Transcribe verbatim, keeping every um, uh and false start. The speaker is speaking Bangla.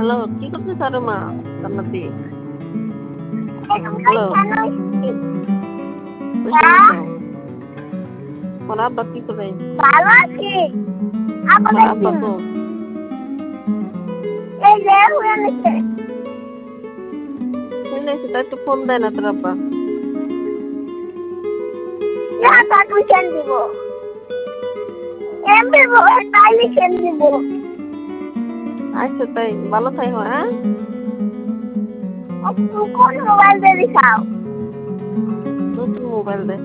হ্যালো, কি করতেছ রে মা জান্নাতি? এখনকার হ্যালো, কেন এসেছি? বসে হ্যাঁ, গেছো? তোমার আব্বা কি করে? ভালো আছি। তোমার আপনাদের আব্বা কি? তো এই যে হয়ে নিচ্ছে। শুনেছি, তাই তো ফোন দেয় না তোর আব্বা। না হ্যাঁ, তা টুইশন দিব। এমবি বই তাইলে কেন দিব? আচ্ছা তাই ভালো থাই হ্যাঁ। ও, কোন মোবাইল দিয়ে দিছাও? নতুন মোবাইল দে।